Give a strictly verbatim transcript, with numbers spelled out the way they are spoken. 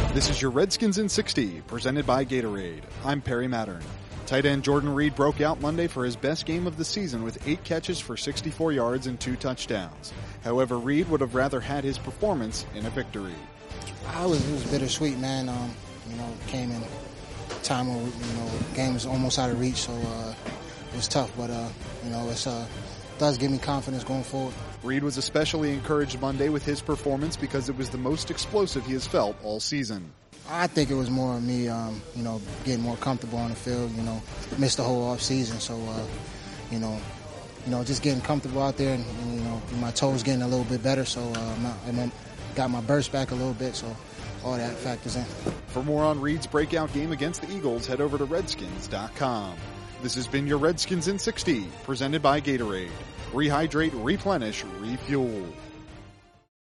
This is your Redskins in sixty, presented by Gatorade. I'm Perry Mattern. Tight end Jordan Reed broke out Monday for his best game of the season with eight catches for sixty-four yards and two touchdowns. However, Reed would have rather had his performance in a victory. I was, it was bittersweet, man. Um, you know, came in a time where, you know, the game was almost out of reach, so uh, it was tough. But, uh, you know, it's uh, does give me confidence going forward. Reed was especially encouraged Monday with his performance because it was the most explosive he has felt all season. I think it was more of me, um, you know, getting more comfortable on the field. You know, missed the whole off season, so uh, you know, you know, just getting comfortable out there, and, and you know, my toes getting a little bit better. So uh, my, and then got my burst back a little bit. So all that factors in. For more on Reed's breakout game against the Eagles, head over to redskins dot com. This has been your Redskins in sixty, presented by Gatorade. Rehydrate, replenish, refuel.